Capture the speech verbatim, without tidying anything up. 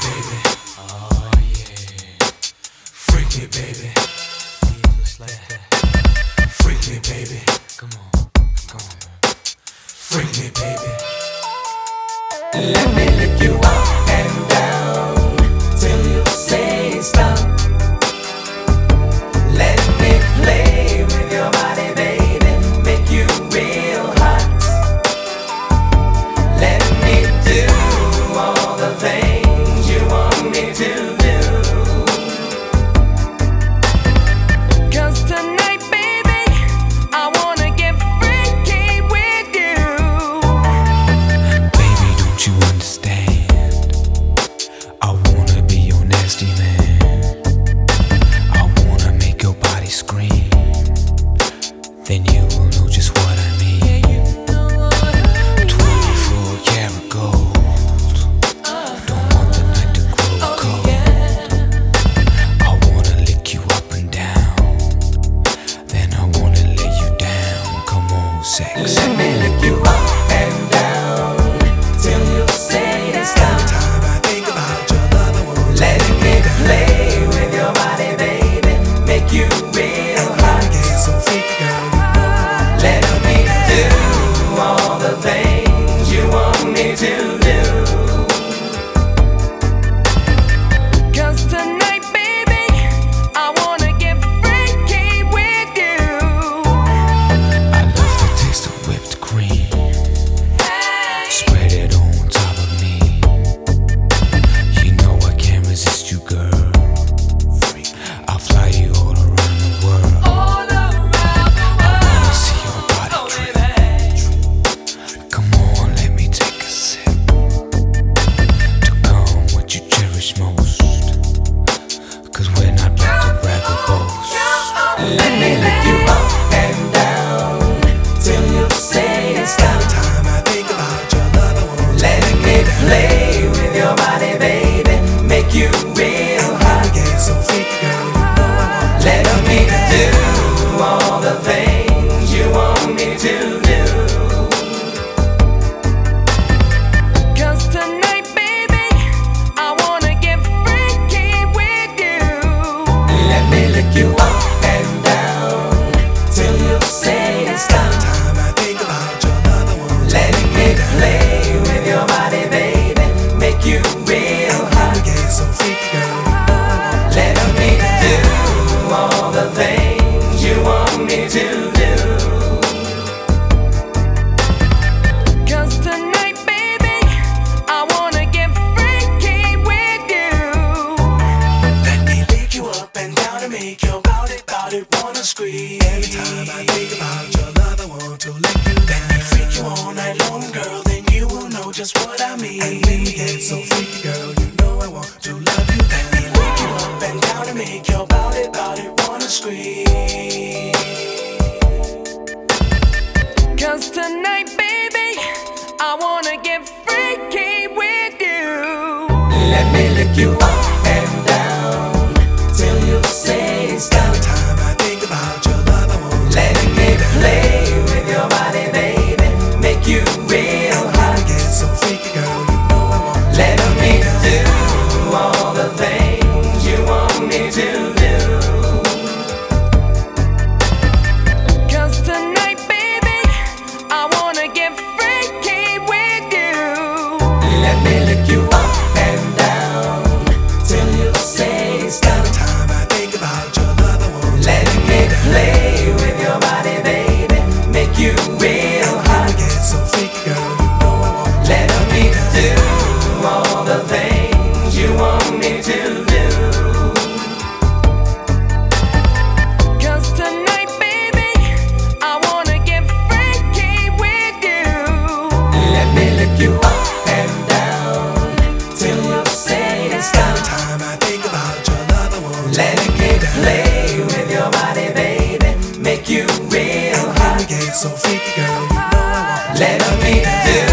baby. Oh yeah. Freak me, baby. Yeah, just like that. Freak me, baby. Come on, come on. Freak me, baby. Let me lick you up and down till you say stop. Let me play with your body, baby, make you real hot. Let me do all the things you want me to do. Cause tonight, baby, I wanna get freaky with you. Baby, don't you understand? I wanna be your nasty man. I wanna make your body scream. Then you will know just what I mean. Twenty-four karat gold. Don't want the night to grow cold. I wanna lick you up and down. Then I wanna lay you down. Come on, sex. Let me lick you up and down till you say stop. Time I think about your love, I want let me play with your body, baby, make you real hot. Get so freaky, girl. Let me do all the things you want me to do. Cause tonight, baby, I wanna get freaky with you. I love the taste of whipped cream. Spread it on top of me. You know I can't resist you, girl. I'll fly you all around the world. All around the I world. wanna see your body Oh, drip. baby. Come on, let me take a sip. To come what you cherish most. Cause we're not about to brag or boast. Let me lick you up and down till you say stop. Time I think about your love, I want let me play with your body, baby, make you real hot. Get so freaky, girl, you know I want let me do all the things you want me to do. Cause tonight, baby, I wanna get freaky with you. Let me lick you up and down till you say stop. Time I think about your love, I want let me play with your body, baby, make you real hot. Get so freaky, girl, you know I want let me do all the things you want me to do. Cause tonight, baby, I wanna get freaky with you. Let me lick you up and down and make your body, body wanna scream. Every time I think about your love, I want to lick you down. Let me freak you all night long, girl, then you will know just what I mean. And when we get so freaky, girl, you know I want to love you. Let me lick you up and down and make your body, body wanna scream. Cause tonight, baby, I wanna get freaky with you. Let me lick you up and down till you say stop. Time I think about your love, I want let me play with your body, baby, make you real hot. Get so freaky, girl, you know I want let me do all the things you want me to do. Cause tonight, baby, I wanna get freaky with you. Let me lick you up and down till you say stop. Time I think about your love, I want let me play with your body, baby, make you real hot. Get so freaky, girl, you know I want let me do all the things you want me to do. Cause tonight, baby, I wanna get freaky with you. Let me lick you up and down till you say stop. Time I think about your love, I want let me play with your body, baby, make you real hot. Get so freaky, girl, you know I want let me do